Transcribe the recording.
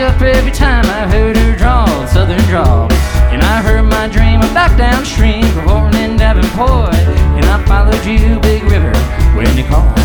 up every time I heard her drawl, southern drawl. And I heard my dream of back downstream, performing in Davenport. And I followed you, Big River, when you called.